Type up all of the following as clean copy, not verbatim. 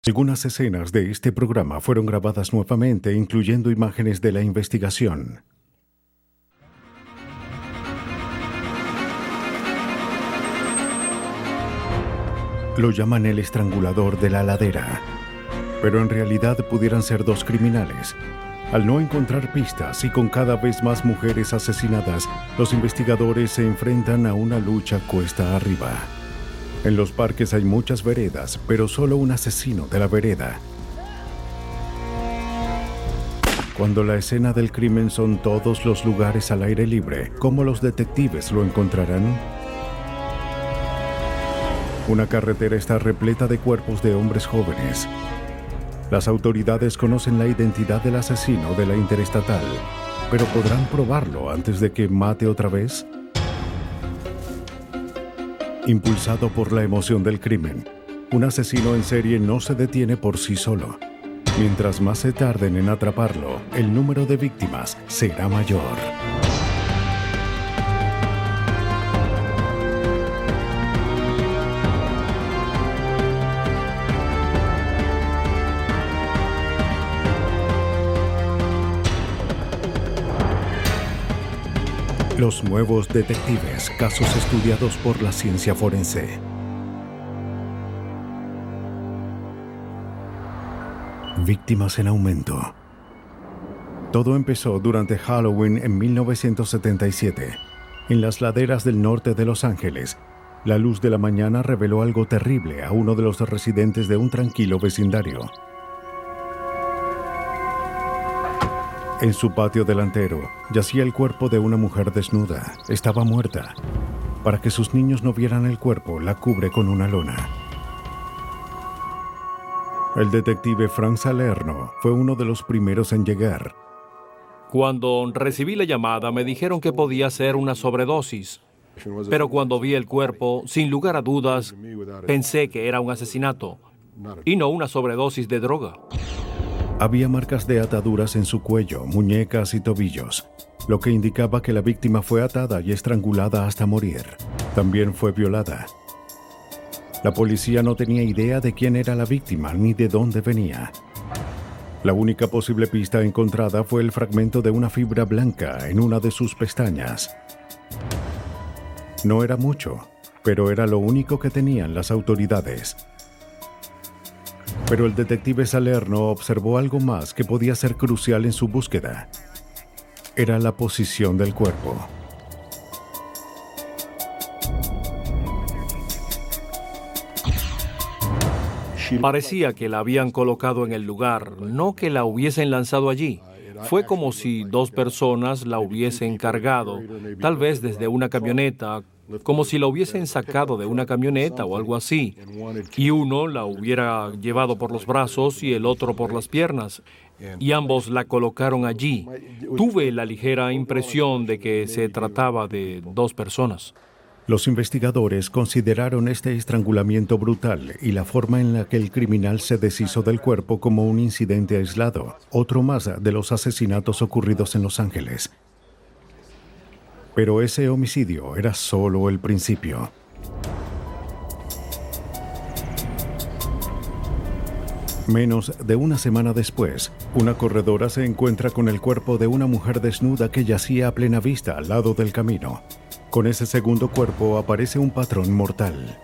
Algunas escenas de este programa fueron grabadas nuevamente, incluyendo imágenes de la investigación. Lo llaman el estrangulador de la ladera, pero en realidad pudieran ser dos criminales. Al no encontrar pistas y con cada vez más mujeres asesinadas, los investigadores se enfrentan a una lucha cuesta arriba. En los parques hay muchas veredas, pero solo un asesino de la vereda. Cuando la escena del crimen son todos los lugares al aire libre, ¿cómo los detectives lo encontrarán? Una carretera está repleta de cuerpos de hombres jóvenes. Las autoridades conocen la identidad del asesino de la interestatal, pero ¿podrán probarlo antes de que mate otra vez? Impulsado por la emoción del crimen, un asesino en serie no se detiene por sí solo. Mientras más se tarden en atraparlo, el número de víctimas será mayor. Los nuevos detectives, casos estudiados por la ciencia forense. Víctimas en aumento. Todo empezó durante Halloween en 1977. En las laderas del norte de Los Ángeles, la luz de la mañana reveló algo terrible a uno de los residentes de un tranquilo vecindario. En su patio delantero yacía el cuerpo de una mujer desnuda. Estaba muerta. Para que sus niños no vieran el cuerpo, la cubre con una lona. El detective Frank Salerno fue uno de los primeros en llegar. Cuando recibí la llamada, me dijeron que podía ser una sobredosis. Pero cuando vi el cuerpo, sin lugar a dudas, pensé que era un asesinato y no una sobredosis de droga. Había marcas de ataduras en su cuello, muñecas y tobillos, lo que indicaba que la víctima fue atada y estrangulada hasta morir. También fue violada. La policía no tenía idea de quién era la víctima ni de dónde venía. La única posible pista encontrada fue el fragmento de una fibra blanca en una de sus pestañas. No era mucho, pero era lo único que tenían las autoridades. Pero el detective Salerno observó algo más que podía ser crucial en su búsqueda. Era la posición del cuerpo. Parecía que la habían colocado en el lugar, no que la hubiesen lanzado allí. Fue como si dos personas la hubiesen cargado, tal vez desde una camioneta, como si la hubiesen sacado de una camioneta o algo así, y uno la hubiera llevado por los brazos y el otro por las piernas, y ambos la colocaron allí. Tuve la ligera impresión de que se trataba de dos personas. Los investigadores consideraron este estrangulamiento brutal y la forma en la que el criminal se deshizo del cuerpo como un incidente aislado, otro más de los asesinatos ocurridos en Los Ángeles. Pero ese homicidio era solo el principio. Menos de una semana después, una corredora se encuentra con el cuerpo de una mujer desnuda que yacía a plena vista al lado del camino. Con ese segundo cuerpo aparece un patrón mortal.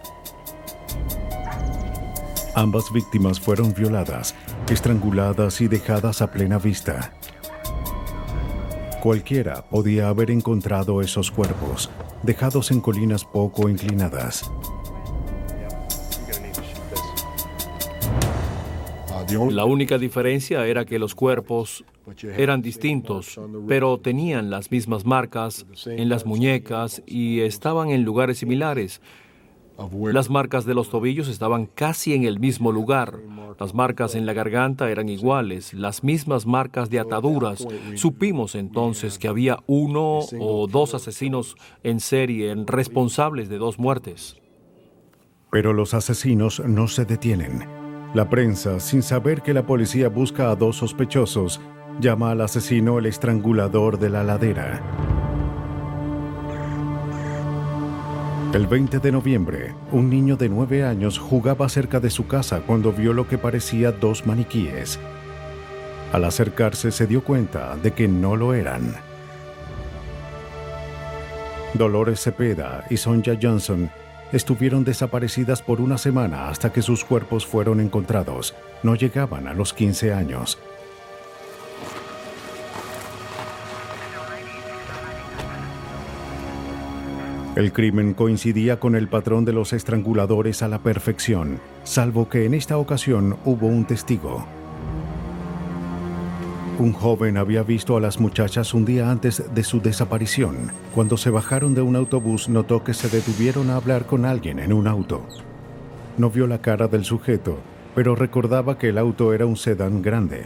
Ambas víctimas fueron violadas, estranguladas y dejadas a plena vista. Cualquiera podía haber encontrado esos cuerpos, dejados en colinas poco inclinadas. La única diferencia era que los cuerpos eran distintos, pero tenían las mismas marcas en las muñecas y estaban en lugares similares. Las marcas de los tobillos estaban casi en el mismo lugar. Las marcas en la garganta eran iguales, las mismas marcas de ataduras. Supimos entonces que había uno o dos asesinos en serie responsables de dos muertes. Pero los asesinos no se detienen. La prensa, sin saber que la policía busca a dos sospechosos, llama al asesino el estrangulador de la ladera. El 20 de noviembre, un niño de 9 años jugaba cerca de su casa cuando vio lo que parecía 2 maniquíes. Al acercarse se dio cuenta de que no lo eran. Dolores Cepeda y Sonja Johnson estuvieron desaparecidas por una semana hasta que sus cuerpos fueron encontrados. No llegaban a los 15 años. El crimen coincidía con el patrón de los estranguladores a la perfección, salvo que en esta ocasión hubo un testigo. Un joven había visto a las muchachas un día antes de su desaparición. Cuando se bajaron de un autobús, notó que se detuvieron a hablar con alguien en un auto. No vio la cara del sujeto, pero recordaba que el auto era un sedán grande.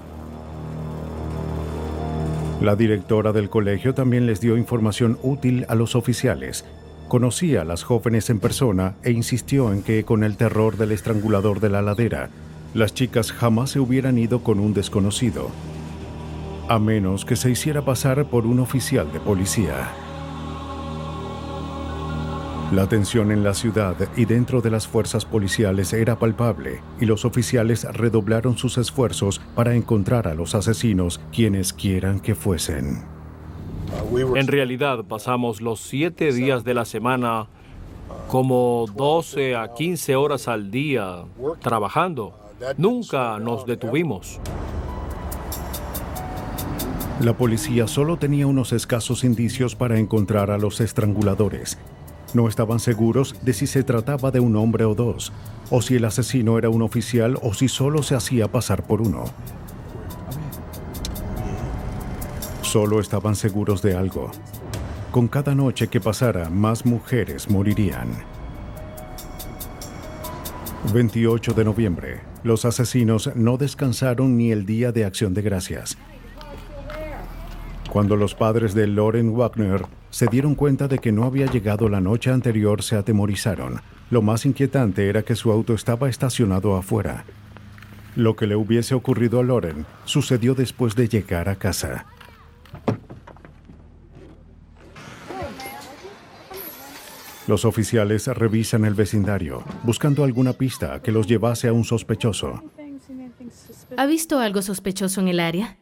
La directora del colegio también les dio información útil a los oficiales. Conocía a las jóvenes en persona e insistió en que, con el terror del estrangulador de la ladera, las chicas jamás se hubieran ido con un desconocido, a menos que se hiciera pasar por un oficial de policía. La tensión en la ciudad y dentro de las fuerzas policiales era palpable, y los oficiales redoblaron sus esfuerzos para encontrar a los asesinos, quienes quieran que fuesen. En realidad, pasamos los 7 días de la semana como 12 a 15 horas al día trabajando. Nunca nos detuvimos. La policía solo tenía unos escasos indicios para encontrar a los estranguladores. No estaban seguros de si se trataba de un hombre o dos, o si el asesino era un oficial o si solo se hacía pasar por uno. Solo estaban seguros de algo. Con cada noche que pasara, más mujeres morirían. 28 de noviembre. Los asesinos no descansaron ni el Día de Acción de Gracias. Cuando los padres de Lauren Wagner se dieron cuenta de que no había llegado la noche anterior, se atemorizaron. Lo más inquietante era que su auto estaba estacionado afuera. Lo que le hubiese ocurrido a Lauren sucedió después de llegar a casa. Los oficiales revisan el vecindario, buscando alguna pista que los llevase a un sospechoso. ¿Ha visto algo sospechoso en el área?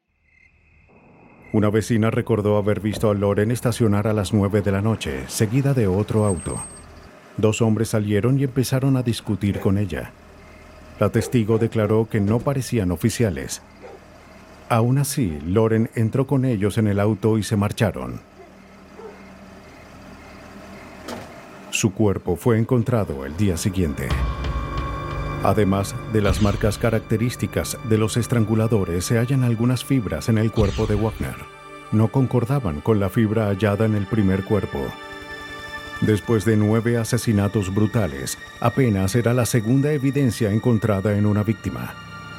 Una vecina recordó haber visto a Lauren estacionar a las 9 de la noche, seguida de otro auto. 2 hombres salieron y empezaron a discutir con ella. La testigo declaró que no parecían oficiales. Aún así, Lauren entró con ellos en el auto y se marcharon. Su cuerpo fue encontrado el día siguiente. Además de las marcas características de los estranguladores, se hallan algunas fibras en el cuerpo de Wagner. No concordaban con la fibra hallada en el primer cuerpo. Después de 9 asesinatos brutales, apenas era la segunda evidencia encontrada en una víctima.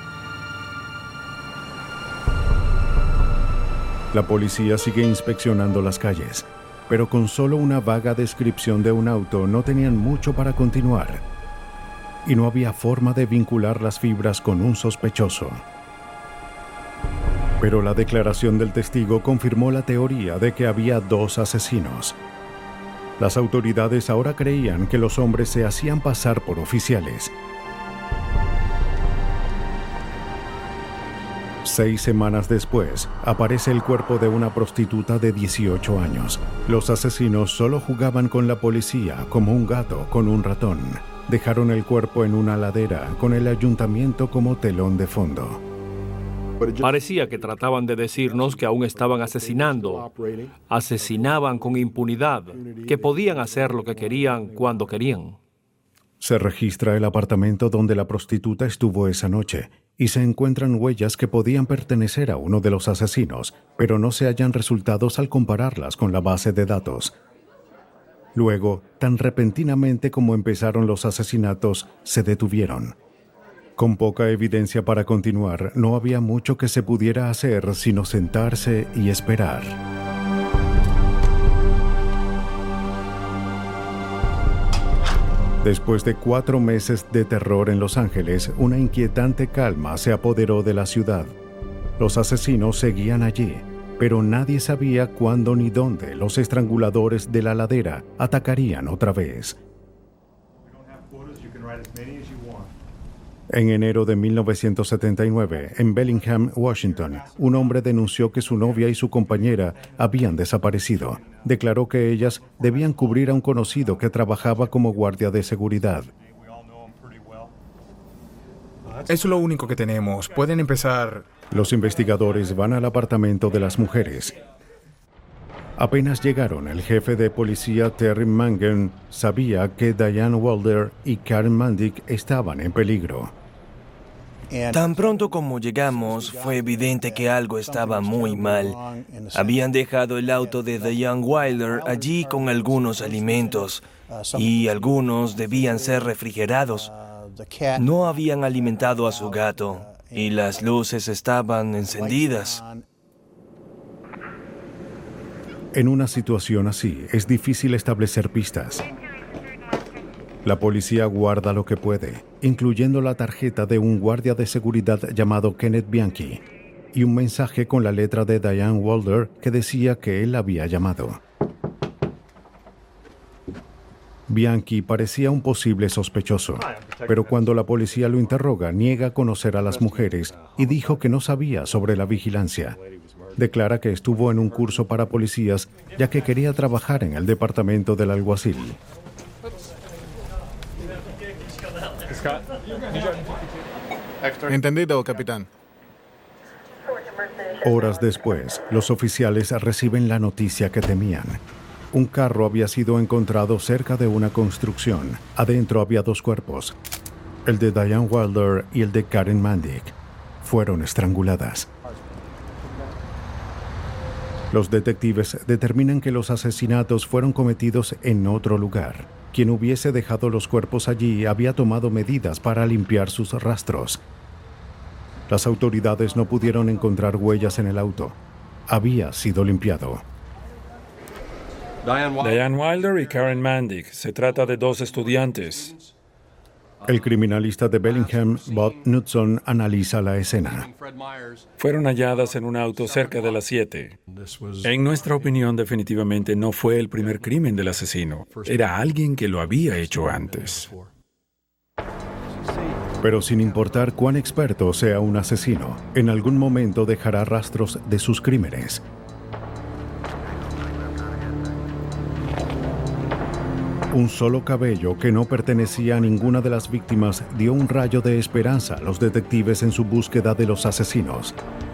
La policía sigue inspeccionando las calles, pero con solo una vaga descripción de un auto no tenían mucho para continuar. Y no había forma de vincular las fibras con un sospechoso. Pero la declaración del testigo confirmó la teoría de que había 2 asesinos. Las autoridades ahora creían que los hombres se hacían pasar por oficiales. 6 semanas después, aparece el cuerpo de una prostituta de 18 años. Los asesinos solo jugaban con la policía como un gato con un ratón. Dejaron el cuerpo en una ladera con el ayuntamiento como telón de fondo. Parecía que trataban de decirnos que aún estaban asesinando. Asesinaban con impunidad, que podían hacer lo que querían cuando querían. Se registra el apartamento donde la prostituta estuvo esa noche y se encuentran huellas que podían pertenecer a uno de los asesinos, pero no se hallan resultados al compararlas con la base de datos. Luego, tan repentinamente como empezaron los asesinatos, se detuvieron. Con poca evidencia para continuar, no había mucho que se pudiera hacer sino sentarse y esperar. Después de 4 meses de terror en Los Ángeles, una inquietante calma se apoderó de la ciudad. Los asesinos seguían allí, pero nadie sabía cuándo ni dónde los estranguladores de la ladera atacarían otra vez. En enero de 1979, en Bellingham, Washington, un hombre denunció que su novia y su compañera habían desaparecido. Declaró que ellas debían cubrir a un conocido que trabajaba como guardia de seguridad. Es lo único que tenemos. Pueden empezar. Los investigadores van al apartamento de las mujeres. Apenas llegaron, el jefe de policía Terry Mangan sabía que Diane Wilder y Karen Mandic estaban en peligro. Tan pronto como llegamos, fue evidente que algo estaba muy mal. Habían dejado el auto de Diane Wilder allí con algunos alimentos, y algunos debían ser refrigerados. No habían alimentado a su gato, y las luces estaban encendidas. En una situación así, es difícil establecer pistas. La policía guarda lo que puede, incluyendo la tarjeta de un guardia de seguridad llamado Kenneth Bianchi y un mensaje con la letra de Diane Wilder que decía que él había llamado. Bianchi parecía un posible sospechoso, pero cuando la policía lo interroga, niega conocer a las mujeres y dijo que no sabía sobre la vigilancia. Declara que estuvo en un curso para policías ya que quería trabajar en el departamento del alguacil. Entendido, capitán. Horas después, los oficiales reciben la noticia que temían. Un carro había sido encontrado cerca de una construcción. Adentro había dos cuerpos, el de Diane Wilder y el de Karen Mandic. Fueron estranguladas. Los detectives determinan que los asesinatos fueron cometidos en otro lugar. Quien hubiese dejado los cuerpos allí había tomado medidas para limpiar sus rastros. Las autoridades no pudieron encontrar huellas en el auto. Había sido limpiado. Diane Wilder y Karen Mandic. Se trata de dos estudiantes. El criminalista de Bellingham, Bob Knudson, analiza la escena. Fueron halladas en un auto cerca de las 7. En nuestra opinión, definitivamente no fue el primer crimen del asesino. Era alguien que lo había hecho antes. Pero sin importar cuán experto sea un asesino, en algún momento dejará rastros de sus crímenes. Un solo cabello que no pertenecía a ninguna de las víctimas dio un rayo de esperanza a los detectives en su búsqueda de los asesinos.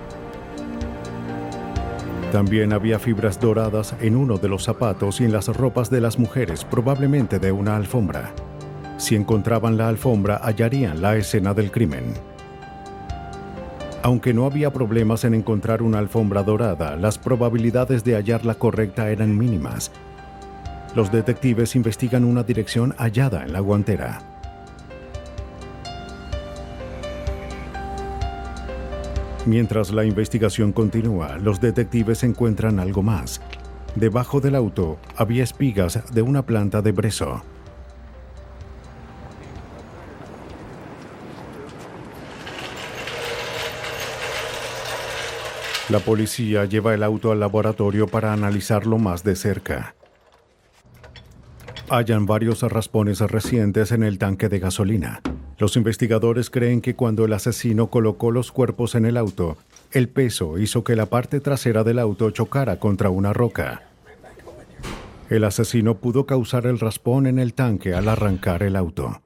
También había fibras doradas en uno de los zapatos y en las ropas de las mujeres, probablemente de una alfombra. Si encontraban la alfombra, hallarían la escena del crimen. Aunque no había problemas en encontrar una alfombra dorada, las probabilidades de hallar la correcta eran mínimas. Los detectives investigan una dirección hallada en la guantera. Mientras la investigación continúa, los detectives encuentran algo más. Debajo del auto había espigas de una planta de brezo. La policía lleva el auto al laboratorio para analizarlo más de cerca. Hallan varios raspones recientes en el tanque de gasolina. Los investigadores creen que cuando el asesino colocó los cuerpos en el auto, el peso hizo que la parte trasera del auto chocara contra una roca. El asesino pudo causar el raspón en el tanque al arrancar el auto.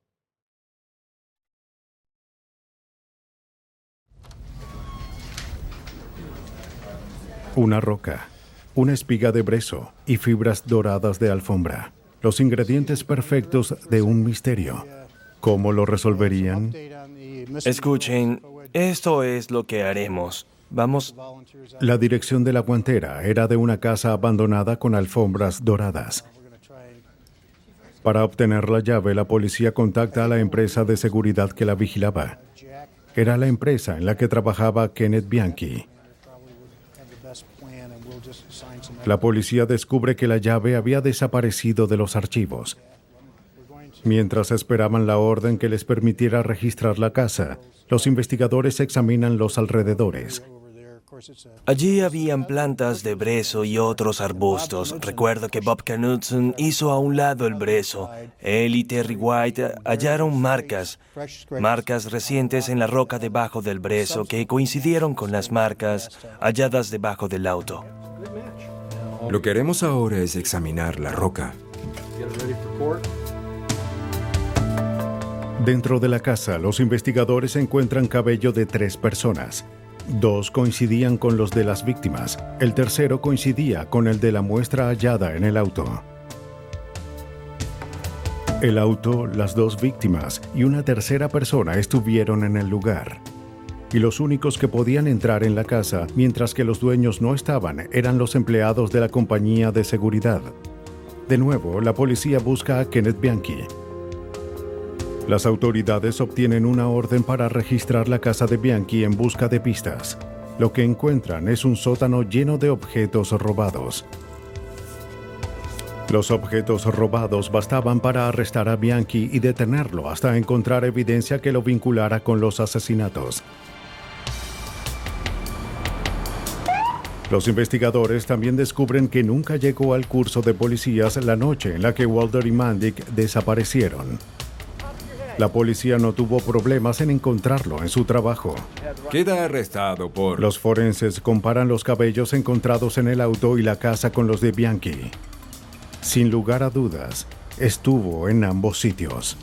Una roca, una espiga de brezo y fibras doradas de alfombra. Los ingredientes perfectos de un misterio. ¿Cómo lo resolverían? Escuchen, esto es lo que haremos. Vamos. La dirección de la guantera era de una casa abandonada con alfombras doradas. Para obtener la llave, la policía contacta a la empresa de seguridad que la vigilaba. Era la empresa en la que trabajaba Kenneth Bianchi. La policía descubre que la llave había desaparecido de los archivos. Mientras esperaban la orden que les permitiera registrar la casa, los investigadores examinan los alrededores. Allí habían plantas de brezo y otros arbustos. Recuerdo que Bob Knudsen hizo a un lado el brezo. Él y Terry White hallaron marcas recientes en la roca debajo del brezo que coincidieron con las marcas halladas debajo del auto. Lo que haremos ahora es examinar la roca. Dentro de la casa, los investigadores encuentran cabello de 3 personas. 2 coincidían con los de las víctimas. El tercero coincidía con el de la muestra hallada en el auto. El auto, las 2 víctimas y una tercera persona estuvieron en el lugar. Y los únicos que podían entrar en la casa, mientras que los dueños no estaban, eran los empleados de la compañía de seguridad. De nuevo, la policía busca a Kenneth Bianchi. Las autoridades obtienen una orden para registrar la casa de Bianchi en busca de pistas. Lo que encuentran es un sótano lleno de objetos robados. Los objetos robados bastaban para arrestar a Bianchi y detenerlo hasta encontrar evidencia que lo vinculara con los asesinatos. Los investigadores también descubren que nunca llegó al curso de policías la noche en la que Walter y Mandic desaparecieron. La policía no tuvo problemas en encontrarlo en su trabajo. Queda arrestado por... Los forenses comparan los cabellos encontrados en el auto y la casa con los de Bianchi. Sin lugar a dudas, estuvo en ambos sitios.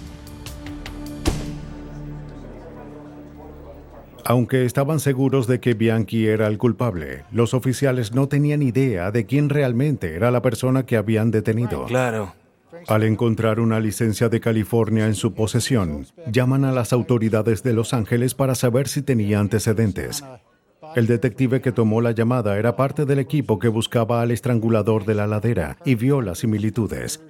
Aunque estaban seguros de que Bianchi era el culpable, los oficiales no tenían idea de quién realmente era la persona que habían detenido. Claro. Al encontrar una licencia de California en su posesión, llaman a las autoridades de Los Ángeles para saber si tenía antecedentes. El detective que tomó la llamada era parte del equipo que buscaba al estrangulador de la ladera y vio las similitudes.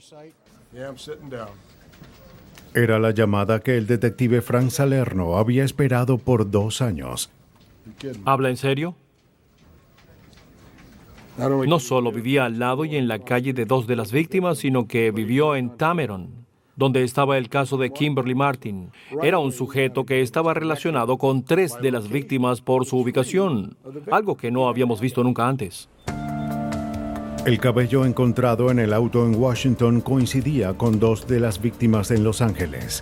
Era la llamada que el detective Frank Salerno había esperado por 2 años. ¿Habla en serio? No solo vivía al lado y en la calle de 2 de las víctimas, sino que vivió en Tameron, donde estaba el caso de Kimberly Martin. Era un sujeto que estaba relacionado con 3 de las víctimas por su ubicación, algo que no habíamos visto nunca antes. El cabello encontrado en el auto en Washington coincidía con 2 de las víctimas en Los Ángeles.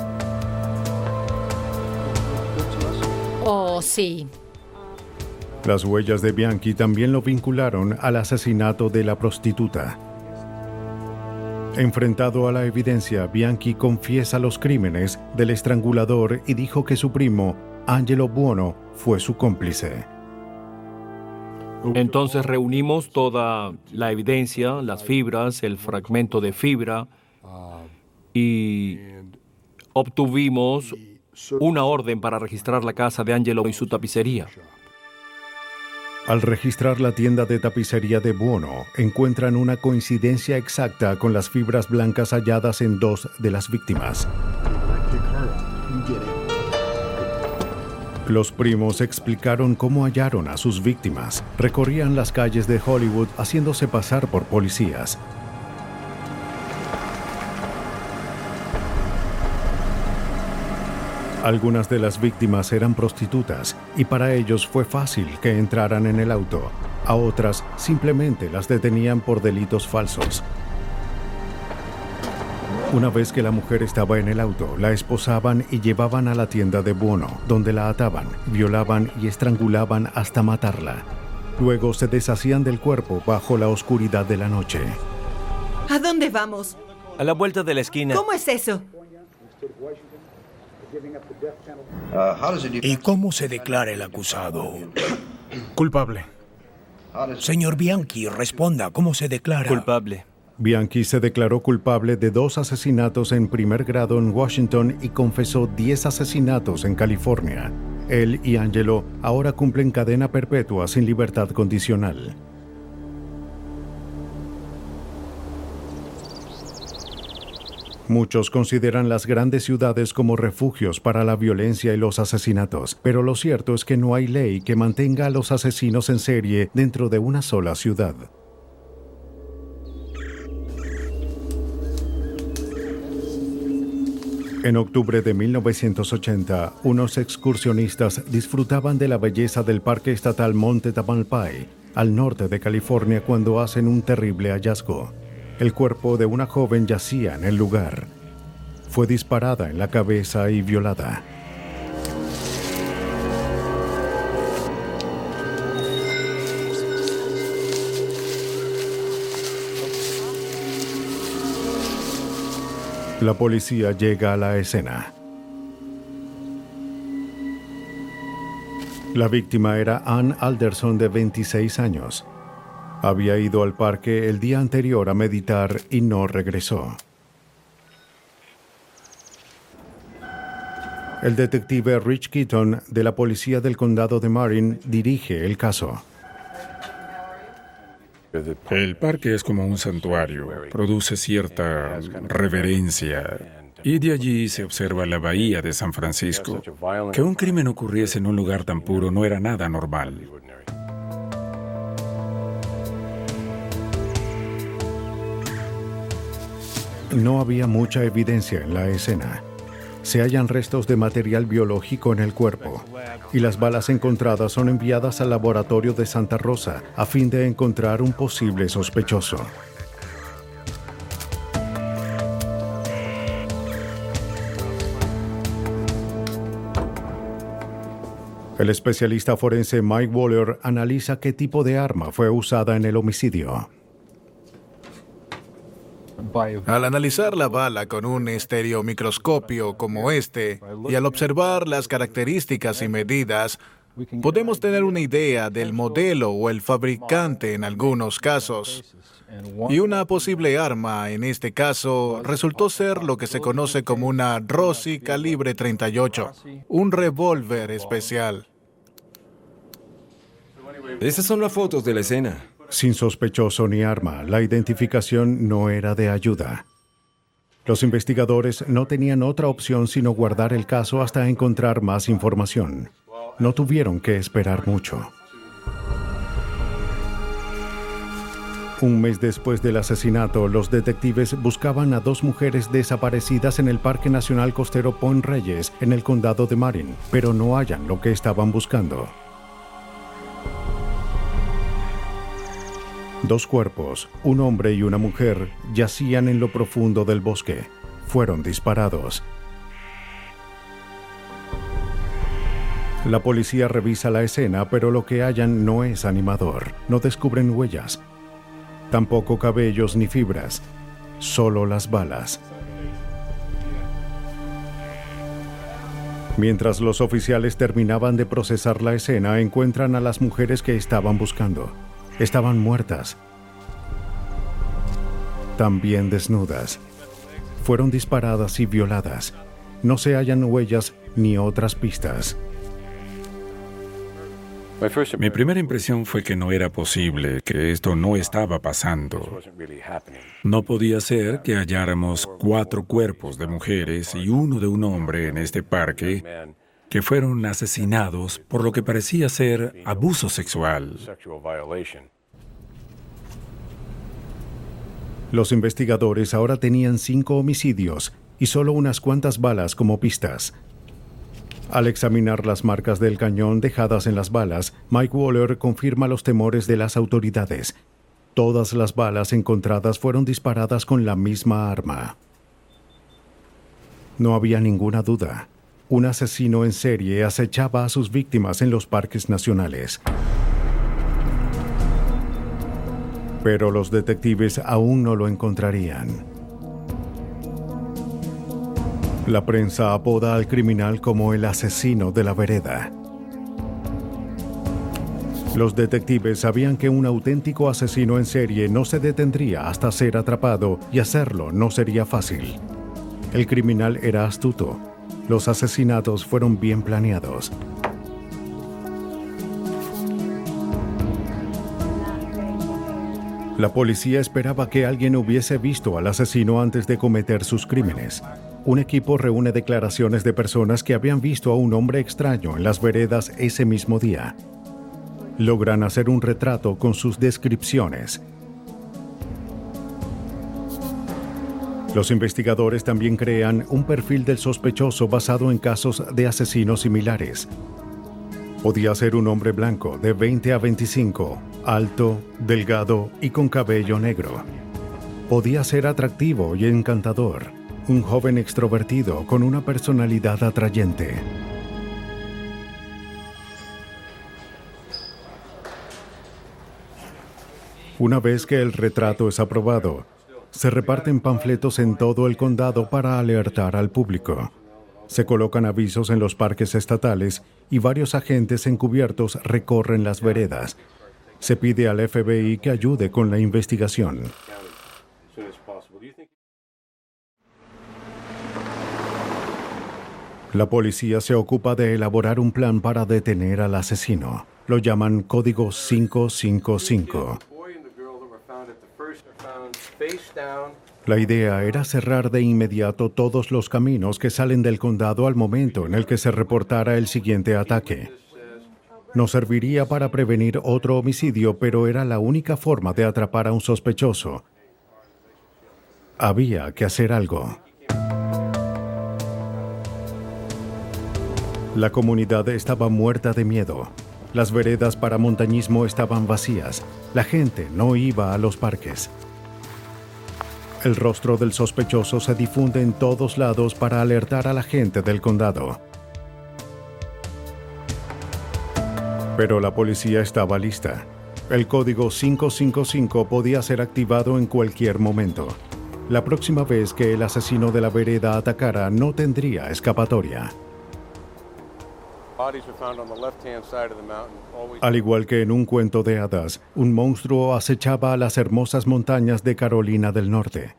Oh, sí. Las huellas de Bianchi también lo vincularon al asesinato de la prostituta. Enfrentado a la evidencia, Bianchi confiesa los crímenes del estrangulador y dijo que su primo, Angelo Buono, fue su cómplice. Entonces reunimos toda la evidencia, las fibras, el fragmento de fibra, y obtuvimos una orden para registrar la casa de Angelo y su tapicería. Al registrar la tienda de tapicería de Buono, encuentran una coincidencia exacta con las fibras blancas halladas en 2 de las víctimas. Los primos explicaron cómo hallaron a sus víctimas. Recorrían las calles de Hollywood haciéndose pasar por policías. Algunas de las víctimas eran prostitutas y para ellos fue fácil que entraran en el auto. A otras simplemente las detenían por delitos falsos. Una vez que la mujer estaba en el auto, la esposaban y llevaban a la tienda de Buono, donde la ataban, violaban y estrangulaban hasta matarla. Luego se deshacían del cuerpo bajo la oscuridad de la noche. ¿A dónde vamos? A la vuelta de la esquina. ¿Cómo es eso? ¿Y cómo se declara el acusado? Culpable. Señor Bianchi, responda, ¿cómo se declara? Culpable. Bianchi se declaró culpable de 2 asesinatos en primer grado en Washington y confesó 10 asesinatos en California. Él y Angelo ahora cumplen cadena perpetua sin libertad condicional. Muchos consideran las grandes ciudades como refugios para la violencia y los asesinatos, pero lo cierto es que no hay ley que mantenga a los asesinos en serie dentro de una sola ciudad. En octubre de 1980, unos excursionistas disfrutaban de la belleza del Parque Estatal Monte Tamalpais, al norte de California, cuando hacen un terrible hallazgo. El cuerpo de una joven yacía en el lugar. Fue disparada en la cabeza y violada. La policía llega a la escena. La víctima era Ann Alderson, de 26 años. Había ido al parque el día anterior a meditar y no regresó. El detective Rich Keaton, de la policía del condado de Marin, dirige el caso. El parque es como un santuario, produce cierta reverencia, y de allí se observa la bahía de San Francisco. Que un crimen ocurriese en un lugar tan puro no era nada normal. No había mucha evidencia en la escena. Se hallan restos de material biológico en el cuerpo, y las balas encontradas son enviadas al laboratorio de Santa Rosa a fin de encontrar un posible sospechoso. El especialista forense Mike Waller analiza qué tipo de arma fue usada en el homicidio. Al analizar la bala con un estereomicroscopio como este y al observar las características y medidas, podemos tener una idea del modelo o el fabricante en algunos casos. Y una posible arma en este caso resultó ser lo que se conoce como una Rossi calibre 38, un revólver especial. Esas son las fotos de la escena. Sin sospechoso ni arma, la identificación no era de ayuda. Los investigadores no tenían otra opción sino guardar el caso hasta encontrar más información. No tuvieron que esperar mucho. Un mes después del asesinato, los detectives buscaban a dos mujeres desaparecidas en el Parque Nacional Costero Point Reyes, en el condado de Marin, pero no hallan lo que estaban buscando. Dos cuerpos, un hombre y una mujer, yacían en lo profundo del bosque. Fueron disparados. La policía revisa la escena, pero lo que hallan no es animador. No descubren huellas, tampoco cabellos ni fibras, solo las balas. Mientras los oficiales terminaban de procesar la escena, encuentran a las mujeres que estaban buscando. Estaban muertas, también desnudas. Fueron disparadas y violadas. No se hallan huellas ni otras pistas. Mi primera impresión fue que no era posible, que esto no estaba pasando. No podía ser que halláramos 4 cuerpos de mujeres y uno de un hombre en este parque que fueron asesinados por lo que parecía ser abuso sexual. Los investigadores ahora tenían 5 homicidios y solo unas cuantas balas como pistas. Al examinar las marcas del cañón dejadas en las balas, Mike Waller confirma los temores de las autoridades. Todas las balas encontradas fueron disparadas con la misma arma. No había ninguna duda. Un asesino en serie acechaba a sus víctimas en los parques nacionales. Pero los detectives aún no lo encontrarían. La prensa apoda al criminal como el asesino de la vereda. Los detectives sabían que un auténtico asesino en serie no se detendría hasta ser atrapado, y hacerlo no sería fácil. El criminal era astuto. Los asesinatos fueron bien planeados. La policía esperaba que alguien hubiese visto al asesino antes de cometer sus crímenes. Un equipo reúne declaraciones de personas que habían visto a un hombre extraño en las veredas ese mismo día. Logran hacer un retrato con sus descripciones. Los investigadores también crean un perfil del sospechoso basado en casos de asesinos similares. Podía ser un hombre blanco de 20 a 25, alto, delgado y con cabello negro. Podía ser atractivo y encantador, un joven extrovertido con una personalidad atrayente. Una vez que el retrato es aprobado, se reparten panfletos en todo el condado para alertar al público. Se colocan avisos en los parques estatales y varios agentes encubiertos recorren las veredas. Se pide al FBI que ayude con la investigación. La policía se ocupa de elaborar un plan para detener al asesino. Lo llaman Código 555. La idea era cerrar de inmediato todos los caminos que salen del condado al momento en el que se reportara el siguiente ataque. No serviría para prevenir otro homicidio, pero era la única forma de atrapar a un sospechoso. Había que hacer algo. La comunidad estaba muerta de miedo. Las veredas para montañismo estaban vacías. La gente no iba a los parques. El rostro del sospechoso se difunde en todos lados para alertar a la gente del condado. Pero la policía estaba lista. El código 555 podía ser activado en cualquier momento. La próxima vez que el asesino de la vereda atacara, no tendría escapatoria. Al igual que en un cuento de hadas, un monstruo acechaba a las hermosas montañas de Carolina del Norte.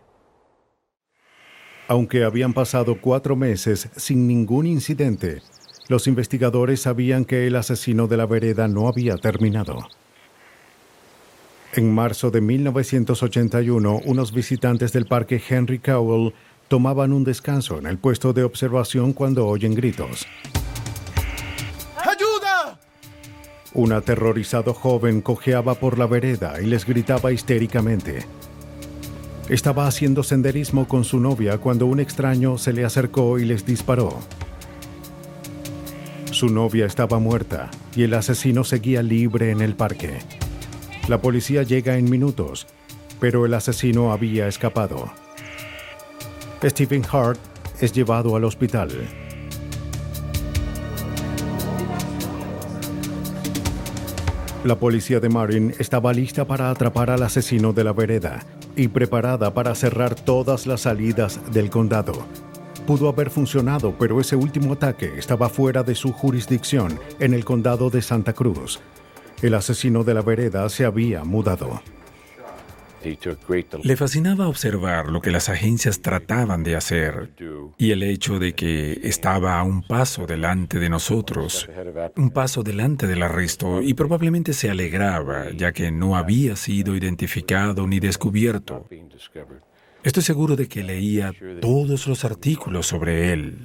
Aunque habían pasado 4 meses sin ningún incidente, los investigadores sabían que el asesino de la vereda no había terminado. En marzo de 1981, unos visitantes del parque Henry Cowell tomaban un descanso en el puesto de observación cuando oyen gritos. Un aterrorizado joven cojeaba por la vereda y les gritaba histéricamente. Estaba haciendo senderismo con su novia cuando un extraño se le acercó y les disparó. Su novia estaba muerta y el asesino seguía libre en el parque. La policía llega en minutos, pero el asesino había escapado. Stephen Hart es llevado al hospital. La policía de Marin estaba lista para atrapar al asesino de la vereda y preparada para cerrar todas las salidas del condado. Pudo haber funcionado, pero ese último ataque estaba fuera de su jurisdicción en el condado de Santa Cruz. El asesino de la vereda se había mudado. Le fascinaba observar lo que las agencias trataban de hacer y el hecho de que estaba a un paso delante de nosotros, un paso delante del arresto, y probablemente se alegraba ya que no había sido identificado ni descubierto. Estoy seguro de que leía todos los artículos sobre él.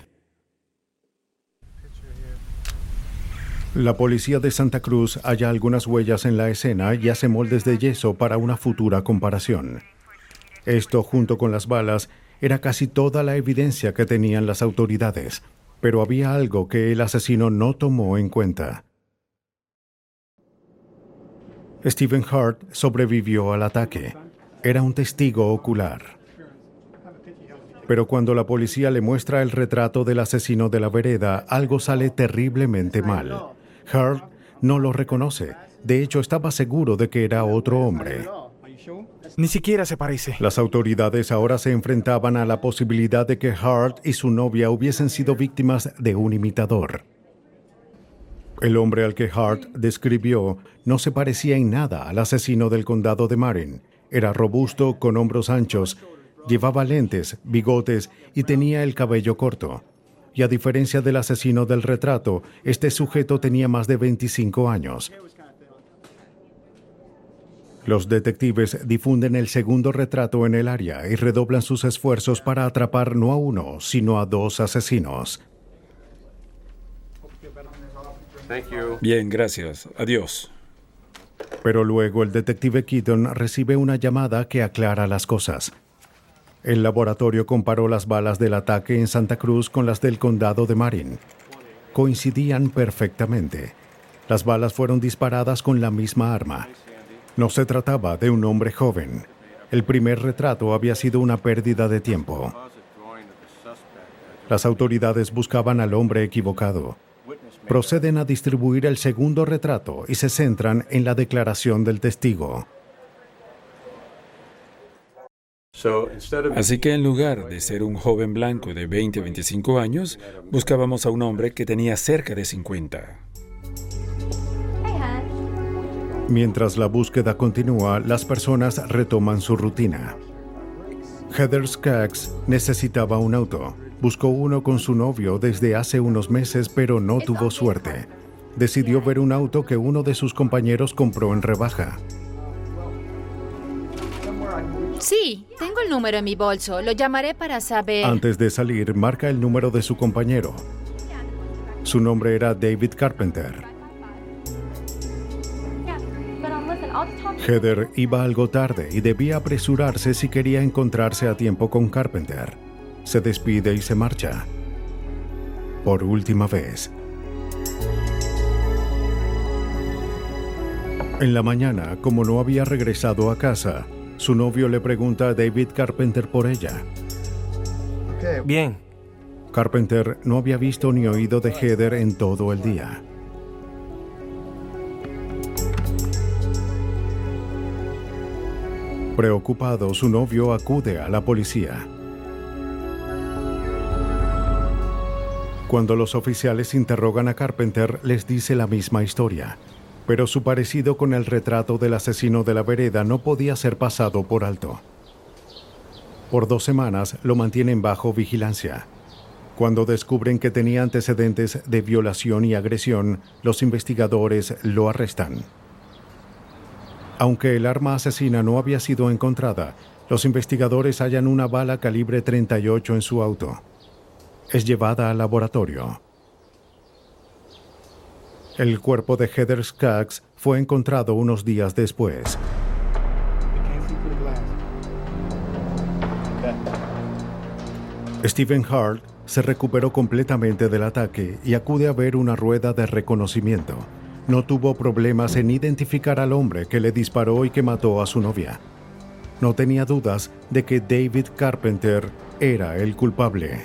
La policía de Santa Cruz halla algunas huellas en la escena y hace moldes de yeso para una futura comparación. Esto, junto con las balas, era casi toda la evidencia que tenían las autoridades, pero había algo que el asesino no tomó en cuenta. Stephen Hart sobrevivió al ataque. Era un testigo ocular. Pero cuando la policía le muestra el retrato del asesino de la vereda, algo sale terriblemente mal. Hart no lo reconoce. De hecho, estaba seguro de que era otro hombre. Ni siquiera se parece. Las autoridades ahora se enfrentaban a la posibilidad de que Hart y su novia hubiesen sido víctimas de un imitador. El hombre al que Hart describió no se parecía en nada al asesino del condado de Marin. Era robusto, con hombros anchos, llevaba lentes, bigotes y tenía el cabello corto. Y a diferencia del asesino del retrato, este sujeto tenía más de 25 años. Los detectives difunden el segundo retrato en el área y redoblan sus esfuerzos para atrapar no a uno, sino a 2 asesinos. Bien, gracias. Adiós. Pero luego el detective Keaton recibe una llamada que aclara las cosas. El laboratorio comparó las balas del ataque en Santa Cruz con las del condado de Marin. Coincidían perfectamente. Las balas fueron disparadas con la misma arma. No se trataba de un hombre joven. El primer retrato había sido una pérdida de tiempo. Las autoridades buscaban al hombre equivocado. Proceden a distribuir el segundo retrato y se centran en la declaración del testigo. Así que en lugar de ser un joven blanco de 20 a 25 años, buscábamos a un hombre que tenía cerca de 50. Mientras la búsqueda continúa, las personas retoman su rutina. Heather Skaggs necesitaba un auto. Buscó uno con su novio desde hace unos meses, pero no tuvo suerte. Decidió ver un auto que uno de sus compañeros compró en rebaja. Sí, tengo el número en mi bolso. Lo llamaré para saber. Antes de salir, marca el número de su compañero. Su nombre era David Carpenter. Heather iba algo tarde y debía apresurarse si quería encontrarse a tiempo con Carpenter. Se despide y se marcha. Por última vez. En la mañana, como no había regresado a casa, su novio le pregunta a David Carpenter por ella. Bien. Carpenter no había visto ni oído de Heather en todo el día. Preocupado, su novio acude a la policía. Cuando los oficiales interrogan a Carpenter, les dice la misma historia, pero su parecido con el retrato del asesino de la vereda no podía ser pasado por alto. Por 2 semanas lo mantienen bajo vigilancia. Cuando descubren que tenía antecedentes de violación y agresión, los investigadores lo arrestan. Aunque el arma asesina no había sido encontrada, los investigadores hallan una bala calibre .38 en su auto. Es llevada al laboratorio. El cuerpo de Heather Skaggs fue encontrado unos días después. Stephen Hart se recuperó completamente del ataque y acude a ver una rueda de reconocimiento. No tuvo problemas en identificar al hombre que le disparó y que mató a su novia. No tenía dudas de que David Carpenter era el culpable.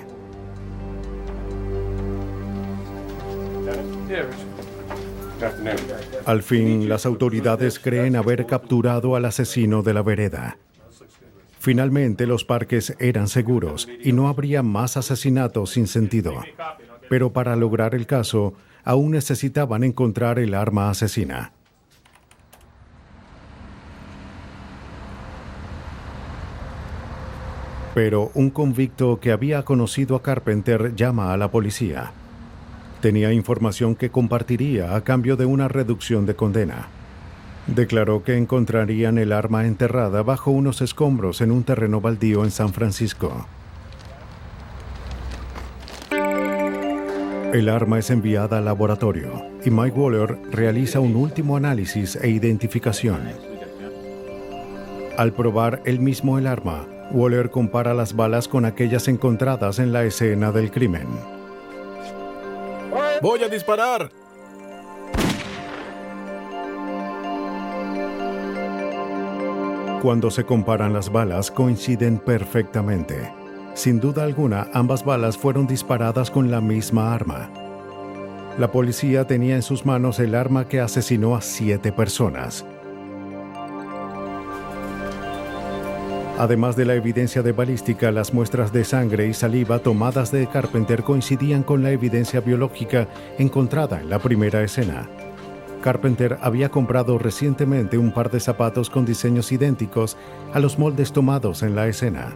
Al fin, las autoridades creen haber capturado al asesino de la vereda. Finalmente, los parques eran seguros y no habría más asesinatos sin sentido. Pero para lograr el caso, aún necesitaban encontrar el arma asesina. Pero un convicto que había conocido a Carpenter llama a la policía. Tenía información que compartiría a cambio de una reducción de condena. Declaró que encontrarían el arma enterrada bajo unos escombros en un terreno baldío en San Francisco. El arma es enviada al laboratorio y Mike Waller realiza un último análisis e identificación. Al probar él mismo el arma, Waller compara las balas con aquellas encontradas en la escena del crimen. ¡Voy a disparar! Cuando se comparan las balas, coinciden perfectamente. Sin duda alguna, ambas balas fueron disparadas con la misma arma. La policía tenía en sus manos el arma que asesinó a 7 personas. Además de la evidencia de balística, las muestras de sangre y saliva tomadas de Carpenter coincidían con la evidencia biológica encontrada en la primera escena. Carpenter había comprado recientemente un par de zapatos con diseños idénticos a los moldes tomados en la escena.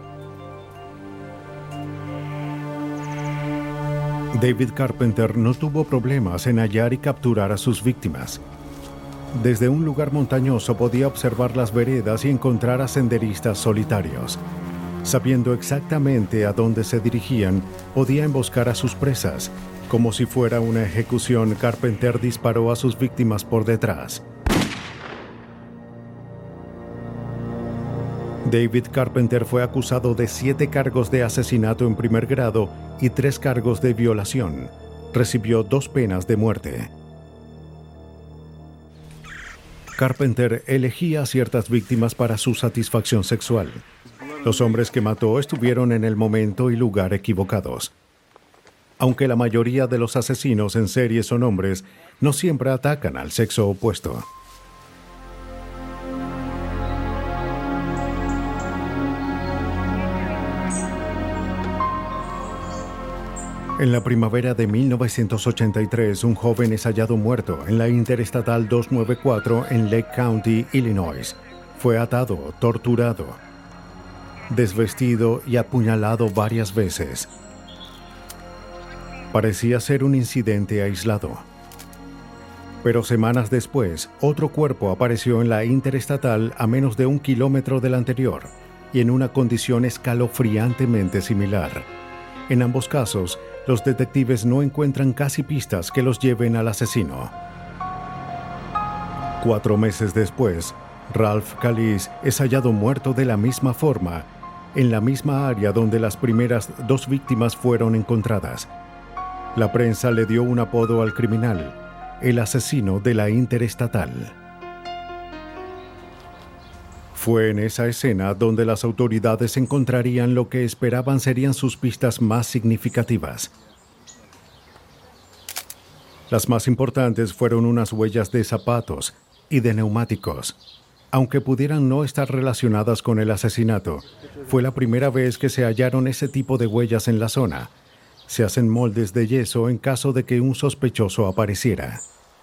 David Carpenter no tuvo problemas en hallar y capturar a sus víctimas. Desde un lugar montañoso podía observar las veredas y encontrar a senderistas solitarios. Sabiendo exactamente a dónde se dirigían, podía emboscar a sus presas. Como si fuera una ejecución, Carpenter disparó a sus víctimas por detrás. David Carpenter fue acusado de 7 cargos de asesinato en primer grado y 3 cargos de violación. Recibió 2 penas de muerte. Carpenter elegía a ciertas víctimas para su satisfacción sexual. Los hombres que mató estuvieron en el momento y lugar equivocados. Aunque la mayoría de los asesinos en serie son hombres, no siempre atacan al sexo opuesto. En la primavera de 1983, un joven es hallado muerto en la Interestatal 294 en Lake County, Illinois. Fue atado, torturado, desvestido y apuñalado varias veces. Parecía ser un incidente aislado. Pero semanas después, otro cuerpo apareció en la Interestatal a menos de 1 kilómetro del anterior y en una condición escalofriantemente similar. En ambos casos, los detectives no encuentran casi pistas que los lleven al asesino. 4 meses después, Ralph Kalisz es hallado muerto de la misma forma, en la misma área donde las primeras 2 víctimas fueron encontradas. La prensa le dio un apodo al criminal, el asesino de la Interestatal. Fue en esa escena donde las autoridades encontrarían lo que esperaban serían sus pistas más significativas. Las más importantes fueron unas huellas de zapatos y de neumáticos. Aunque pudieran no estar relacionadas con el asesinato, fue la primera vez que se hallaron ese tipo de huellas en la zona. Se hacen moldes de yeso en caso de que un sospechoso apareciera.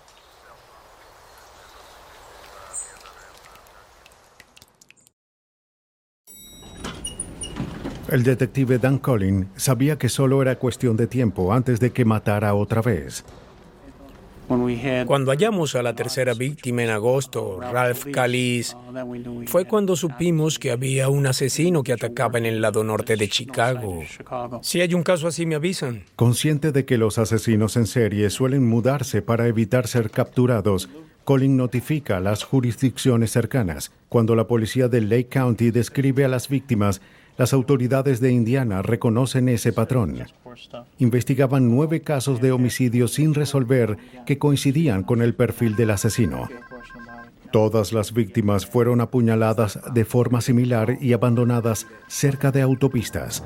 El detective Dan Collin sabía que solo era cuestión de tiempo antes de que matara otra vez. Cuando hallamos a la tercera víctima en agosto, Ralph Kalisz, fue cuando supimos que había un asesino que atacaba en el lado norte de Chicago. Si hay un caso así, me avisan. Consciente de que los asesinos en serie suelen mudarse para evitar ser capturados, Collin notifica a las jurisdicciones cercanas. Cuando la policía de Lake County describe a las víctimas, las autoridades de Indiana reconocen ese patrón. Investigaban 9 casos de homicidio sin resolver que coincidían con el perfil del asesino. Todas las víctimas fueron apuñaladas de forma similar y abandonadas cerca de autopistas.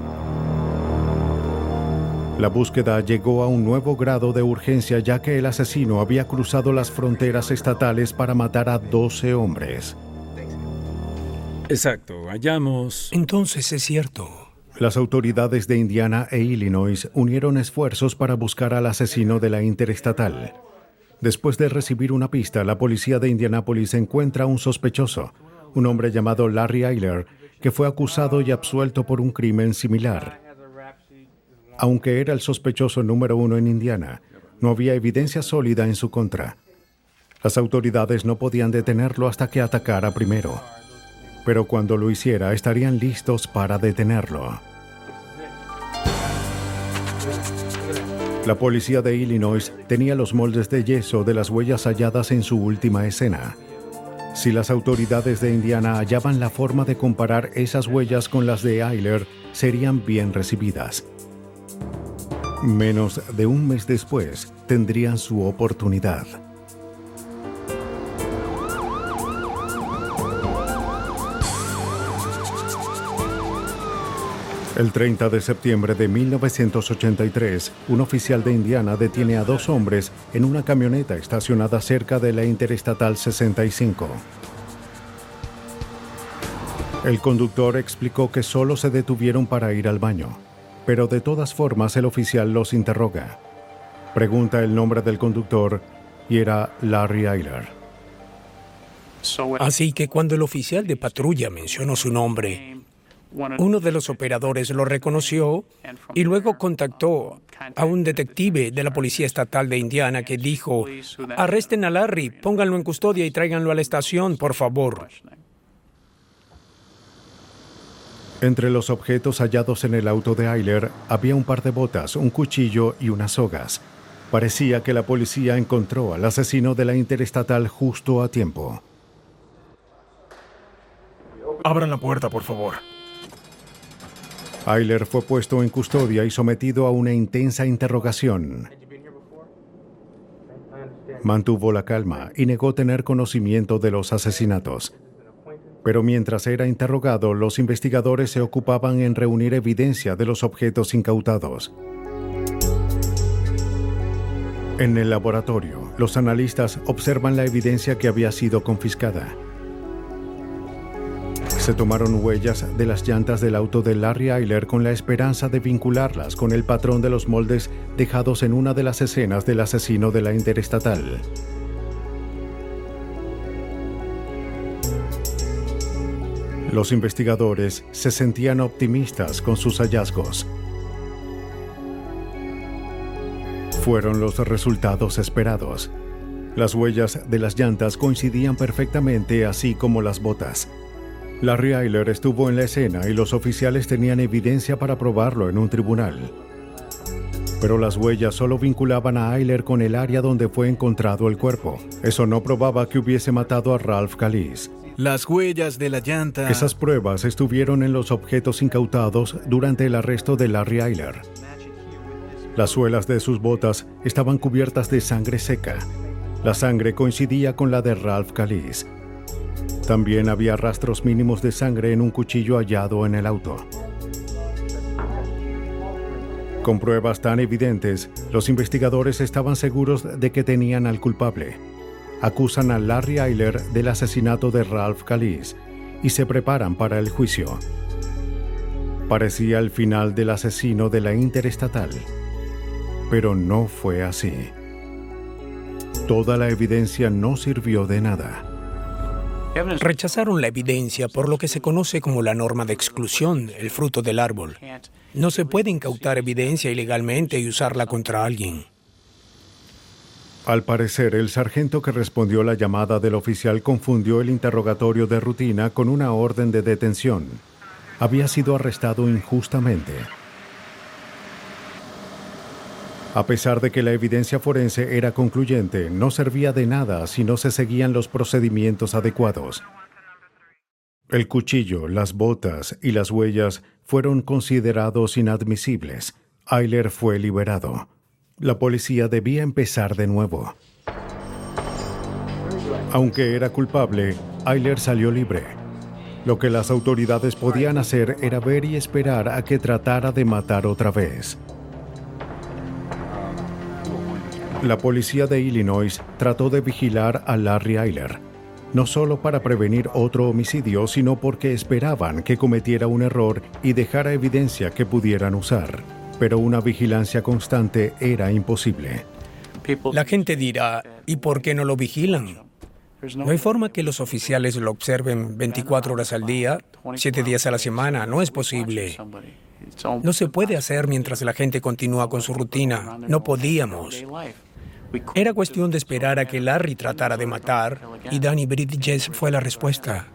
La búsqueda llegó a un nuevo grado de urgencia ya que el asesino había cruzado las fronteras estatales para matar a 12 hombres. Exacto, hallamos... Entonces es cierto. Las autoridades de Indiana e Illinois unieron esfuerzos para buscar al asesino de la Interestatal. Después de recibir una pista, la policía de Indianápolis encuentra a un sospechoso, un hombre llamado Larry Eyler, que fue acusado y absuelto por un crimen similar. Aunque era el sospechoso número 1 en Indiana, no había evidencia sólida en su contra. Las autoridades no podían detenerlo hasta que atacara primero. Pero cuando lo hiciera, estarían listos para detenerlo. La policía de Illinois tenía los moldes de yeso de las huellas halladas en su última escena. Si las autoridades de Indiana hallaban la forma de comparar esas huellas con las de Eyler, serían bien recibidas. Menos de un mes después, tendrían su oportunidad. El 30 de septiembre de 1983, un oficial de Indiana detiene a 2 hombres en una camioneta estacionada cerca de la Interestatal 65. El conductor explicó que solo se detuvieron para ir al baño, pero de todas formas el oficial los interroga. Pregunta el nombre del conductor y era Larry Eyler. Así que cuando el oficial de patrulla mencionó su nombre, uno de los operadores lo reconoció y luego contactó a un detective de la Policía Estatal de Indiana que dijo: arresten a Larry, pónganlo en custodia y tráiganlo a la estación, por favor. Entre los objetos hallados en el auto de Eyler había un par de botas, un cuchillo y unas sogas. Parecía que la policía encontró al asesino de la Interestatal justo a tiempo. Abran la puerta, por favor. Ayler fue puesto en custodia y sometido a una intensa interrogación. Mantuvo la calma y negó tener conocimiento de los asesinatos. Pero mientras era interrogado, los investigadores se ocupaban en reunir evidencia de los objetos incautados. En el laboratorio, los analistas observan la evidencia que había sido confiscada. Se tomaron huellas de las llantas del auto de Larry Ayler con la esperanza de vincularlas con el patrón de los moldes dejados en una de las escenas del asesino de la Interestatal. Los investigadores se sentían optimistas con sus hallazgos. Fueron los resultados esperados. Las huellas de las llantas coincidían perfectamente, así como las botas. Larry Ayler estuvo en la escena y los oficiales tenían evidencia para probarlo en un tribunal. Pero las huellas solo vinculaban a Ayler con el área donde fue encontrado el cuerpo. Eso no probaba que hubiese matado a Ralph Kalisz. Las huellas de la llanta... Esas pruebas estuvieron en los objetos incautados durante el arresto de Larry Ayler. Las suelas de sus botas estaban cubiertas de sangre seca. La sangre coincidía con la de Ralph Kalisz. También había rastros mínimos de sangre en un cuchillo hallado en el auto. Con pruebas tan evidentes, los investigadores estaban seguros de que tenían al culpable. Acusan a Larry Ayler del asesinato de Ralph Kalisz y se preparan para el juicio. Parecía el final del asesino de la Interestatal, pero no fue así. Toda la evidencia no sirvió de nada. Rechazaron la evidencia por lo que se conoce como la norma de exclusión, el fruto del árbol. No se puede incautar evidencia ilegalmente y usarla contra alguien. Al parecer, el sargento que respondió la llamada del oficial confundió el interrogatorio de rutina con una orden de detención. Había sido arrestado injustamente. A pesar de que la evidencia forense era concluyente, no servía de nada si no se seguían los procedimientos adecuados. El cuchillo, las botas y las huellas fueron considerados inadmisibles. Ayler fue liberado. La policía debía empezar de nuevo. Aunque era culpable, Ayler salió libre. Lo que las autoridades podían hacer era ver y esperar a que tratara de matar otra vez. La policía de Illinois trató de vigilar a Larry Ayler, no solo para prevenir otro homicidio, sino porque esperaban que cometiera un error y dejara evidencia que pudieran usar. Pero una vigilancia constante era imposible. La gente dirá, ¿y por qué no lo vigilan? No hay forma que los oficiales lo observen 24 horas al día, 7 días a la semana. No es posible. No se puede hacer mientras la gente continúa con su rutina. No podíamos. Era cuestión de esperar a que Larry tratara de matar, y Danny Bridges fue la respuesta.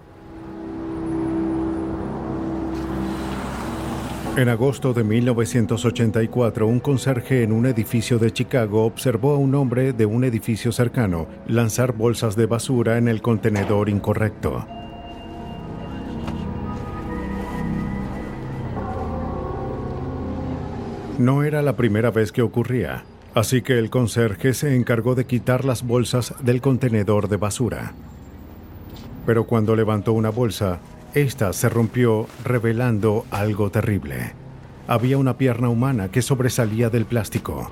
En agosto de 1984, un conserje en un edificio de Chicago observó a un hombre de un edificio cercano lanzar bolsas de basura en el contenedor incorrecto. No era la primera vez que ocurría, así que el conserje se encargó de quitar las bolsas del contenedor de basura. Pero cuando levantó una bolsa, esta se rompió, revelando algo terrible. Había una pierna humana que sobresalía del plástico.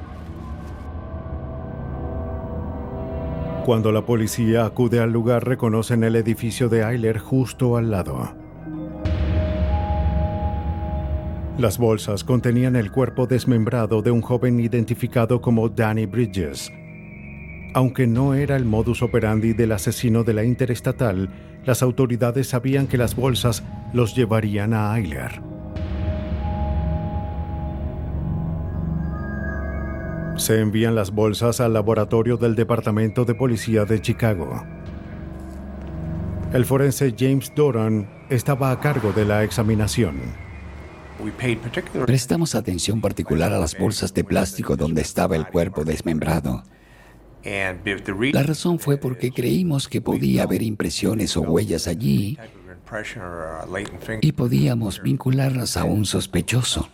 Cuando la policía acude al lugar, reconocen el edificio de Ayler justo al lado. Las bolsas contenían el cuerpo desmembrado de un joven identificado como Danny Bridges. Aunque no era el modus operandi del asesino de la Interestatal, las autoridades sabían que las bolsas los llevarían a Ayler. Se envían las bolsas al laboratorio del Departamento de Policía de Chicago. El forense James Doran estaba a cargo de la examinación. Prestamos atención particular a las bolsas de plástico donde estaba el cuerpo desmembrado. La razón fue porque creímos que podía haber impresiones o huellas allí Y podíamos vincularlas a un sospechoso.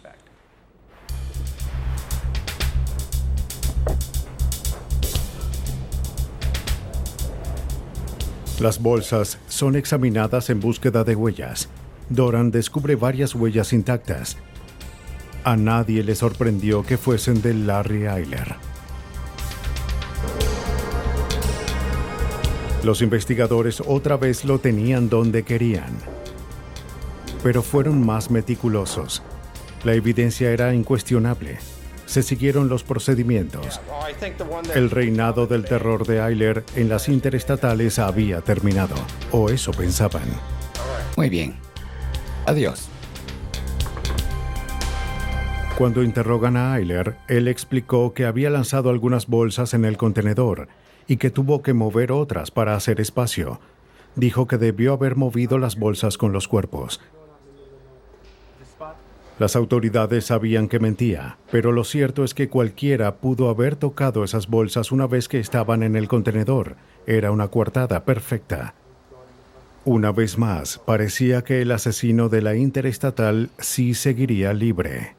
Las bolsas son examinadas en búsqueda de huellas. Doran descubre varias huellas intactas. A nadie le sorprendió que fuesen de Larry Eyler. Los investigadores otra vez lo tenían donde querían, pero fueron más meticulosos. La evidencia era incuestionable. Se siguieron los procedimientos. El reinado del terror de Eyler en las interestatales había terminado, o eso pensaban. Muy bien. Adiós. Cuando interrogan a Eyler, él explicó que había lanzado algunas bolsas en el contenedor y que tuvo que mover otras para hacer espacio. Dijo que debió haber movido las bolsas con los cuerpos. Las autoridades sabían que mentía, pero lo cierto es que cualquiera pudo haber tocado esas bolsas una vez que estaban en el contenedor. Era una coartada perfecta. Una vez más, parecía que el asesino de la interestatal sí seguiría libre.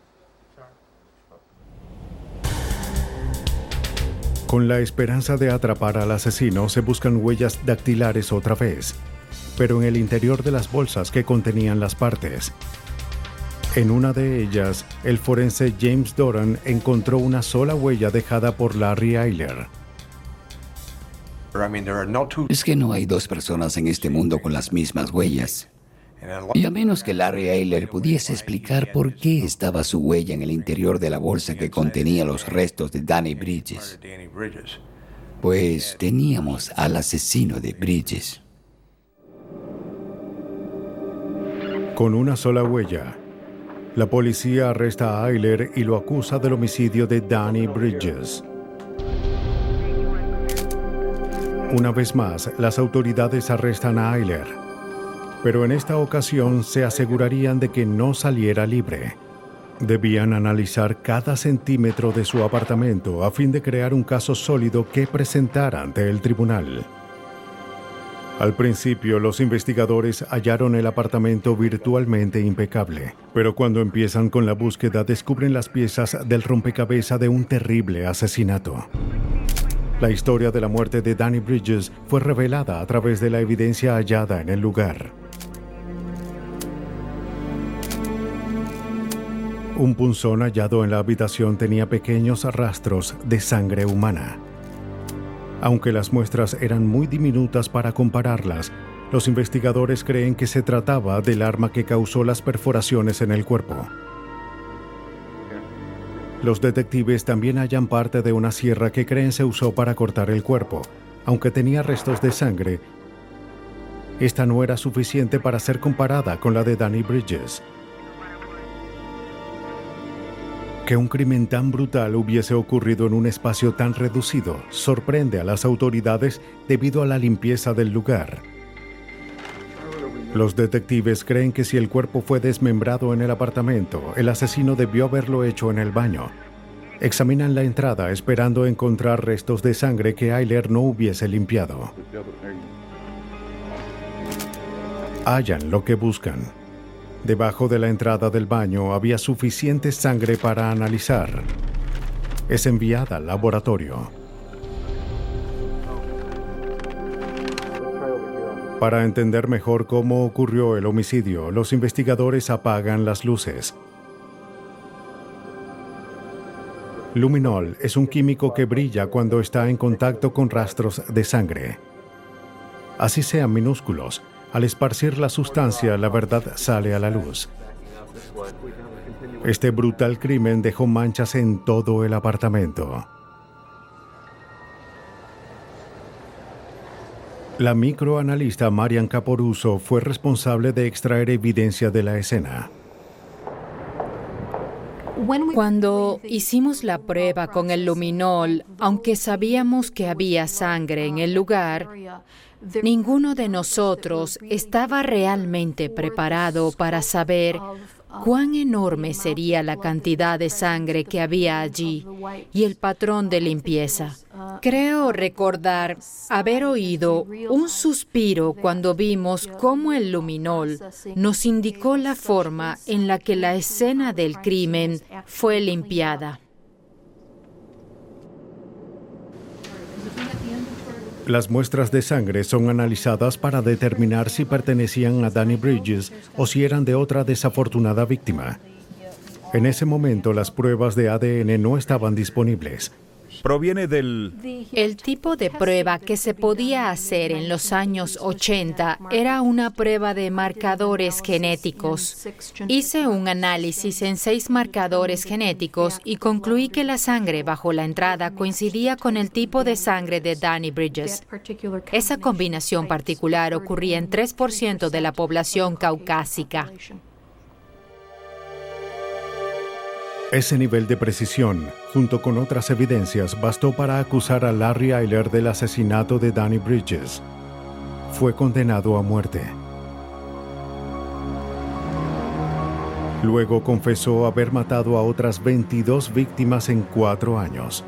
Con la esperanza de atrapar al asesino, se buscan huellas dactilares otra vez, pero en el interior de las bolsas que contenían las partes. En una de ellas, el forense James Doran encontró una sola huella dejada por Larry Eyler. Es que no hay dos personas en este mundo con las mismas huellas. Y a menos que Larry Eyler pudiese explicar por qué estaba su huella en el interior de la bolsa que contenía los restos de Danny Bridges, pues teníamos al asesino de Bridges. Con una sola huella, la policía arresta a Eyler y lo acusa del homicidio de Danny Bridges. Una vez más, las autoridades arrestan a Eyler, pero en esta ocasión se asegurarían de que no saliera libre. Debían analizar cada centímetro de su apartamento a fin de crear un caso sólido que presentar ante el tribunal. Al principio, los investigadores hallaron el apartamento virtualmente impecable, pero cuando empiezan con la búsqueda descubren las piezas del rompecabezas de un terrible asesinato. La historia de la muerte de Danny Bridges fue revelada a través de la evidencia hallada en el lugar. Un punzón hallado en la habitación tenía pequeños rastros de sangre humana. Aunque las muestras eran muy diminutas para compararlas, los investigadores creen que se trataba del arma que causó las perforaciones en el cuerpo. Los detectives también hallan parte de una sierra que creen se usó para cortar el cuerpo. Aunque tenía restos de sangre, esta no era suficiente para ser comparada con la de Danny Bridges. Que un crimen tan brutal hubiese ocurrido en un espacio tan reducido sorprende a las autoridades debido a la limpieza del lugar. Los detectives creen que si el cuerpo fue desmembrado en el apartamento, el asesino debió haberlo hecho en el baño. Examinan la entrada esperando encontrar restos de sangre que Eyler no hubiese limpiado. Hallan lo que buscan. Debajo de la entrada del baño había suficiente sangre para analizar. Es enviada al laboratorio. Para entender mejor cómo ocurrió el homicidio, los investigadores apagan las luces. Luminol es un químico que brilla cuando está en contacto con rastros de sangre. Así sean minúsculos, al esparcir la sustancia, la verdad sale a la luz. Este brutal crimen dejó manchas en todo el apartamento. La microanalista Marian Caporuso fue responsable de extraer evidencia de la escena. Cuando hicimos la prueba con el luminol, aunque sabíamos que había sangre en el lugar, ninguno de nosotros estaba realmente preparado para saber cuán enorme sería la cantidad de sangre que había allí y el patrón de limpieza. Creo recordar haber oído un suspiro cuando vimos cómo el luminol nos indicó la forma en la que la escena del crimen fue limpiada. Las muestras de sangre son analizadas para determinar si pertenecían a Danny Bridges o si eran de otra desafortunada víctima. En ese momento, las pruebas de ADN no estaban disponibles. Proviene del... El tipo de prueba que se podía hacer en los años 80 era una prueba de marcadores genéticos. Hice un análisis en 6 marcadores genéticos y concluí que la sangre bajo la entrada coincidía con el tipo de sangre de Danny Bridges. Esa combinación particular ocurría en 3% de la población caucásica. Ese nivel de precisión, junto con otras evidencias, bastó para acusar a Larry Eyler del asesinato de Danny Bridges. Fue condenado a muerte. Luego confesó haber matado a otras 22 víctimas en 4 años.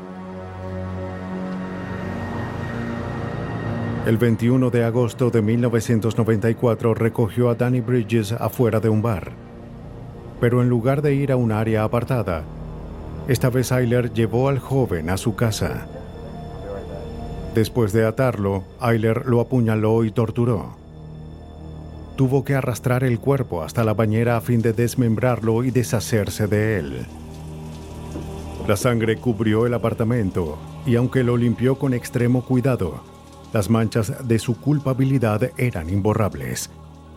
El 21 de agosto de 1994 recogió a Danny Bridges afuera de un bar. Pero en lugar de ir a un área apartada, esta vez Eyler llevó al joven a su casa. Después de atarlo, Eyler lo apuñaló y torturó. Tuvo que arrastrar el cuerpo hasta la bañera a fin de desmembrarlo y deshacerse de él. La sangre cubrió el apartamento y aunque lo limpió con extremo cuidado, las manchas de su culpabilidad eran imborrables.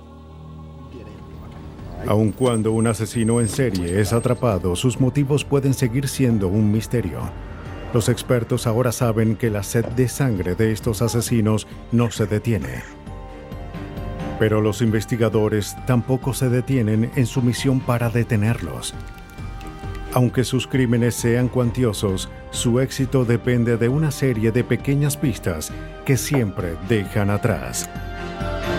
Aun cuando un asesino en serie es atrapado, sus motivos pueden seguir siendo un misterio. Los expertos ahora saben que la sed de sangre de estos asesinos no se detiene. Pero los investigadores tampoco se detienen en su misión para detenerlos. Aunque sus crímenes sean cuantiosos, su éxito depende de una serie de pequeñas pistas que siempre dejan atrás.